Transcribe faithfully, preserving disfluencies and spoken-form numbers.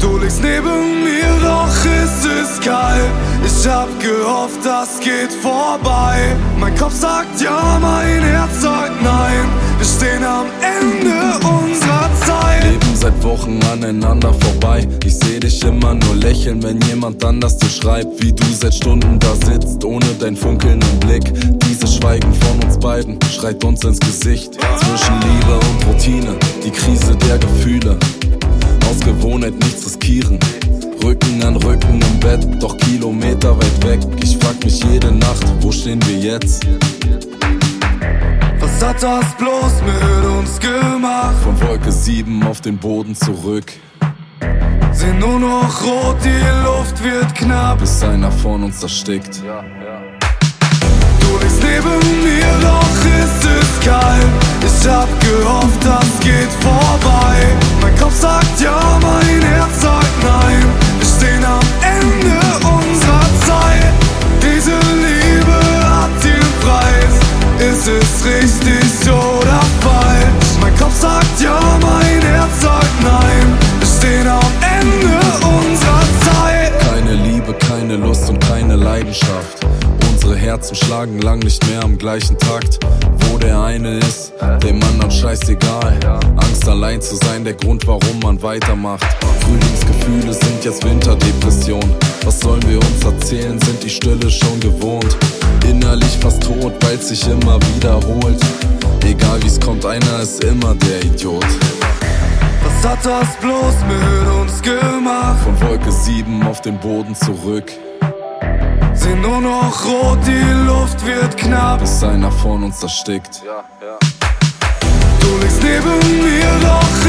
Du liegst neben mir, doch es ist kalt. Ich hab gehofft, das geht vorbei. Mein Kopf sagt ja, mein Herz sagt nein. Wir stehen am Ende unserer Zeit. Leben seit Wochen aneinander vorbei. Ich seh dich immer nur lächeln, wenn jemand anders dir schreibt. Wie du seit Stunden da sitzt, ohne deinen funkelnden Blick. Dieses Schweigen von uns beiden schreit uns ins Gesicht. Zwischen Liebe und Routine, die Krise der Gefühle. Aus Gewohnheit nichts riskieren. Rücken an Rücken im Bett, doch Kilometer weit weg. Ich frag mich jede Nacht, wo stehen wir jetzt? Was hat das bloß mit uns gemacht? Von Wolke sieben auf den Boden zurück. Seh nur noch rot, die Luft wird knapp, bis einer von uns erstickt. Ja, ja. Du liegst neben mir, doch es ist kalt. Ich hab gehofft, das geht vorbei. Mein Kopf sagt ja, mein Herz sagt nein. Wir stehen am Ende unserer Zeit. Diese Liebe hat ihren Preis. Ist es richtig oder falsch? Mein Kopf sagt ja, mein Herz sagt nein. Wir stehen am Ende unserer Zeit. Keine Liebe, keine Lust und keine Leidenschaft. Unsere Herzen schlagen lang nicht mehr am gleichen Takt. Wo der eine ist, dem anderen scheißegal. Angst allein zu sein, der Grund, warum man weitermacht. Frühlingsgefühle sind jetzt Winterdepression. Was sollen wir uns erzählen, sind die Stille schon gewohnt. Innerlich fast tot, weil's sich immer wiederholt. Egal wie's kommt, einer ist immer der Idiot. Was hat das bloß mit uns gemacht? Von Wolke sieben auf den Boden zurück. Seh nur noch rot, die Luft wird knapp, bis einer von uns erstickt. Ja, ja. Du liegst neben mir, doch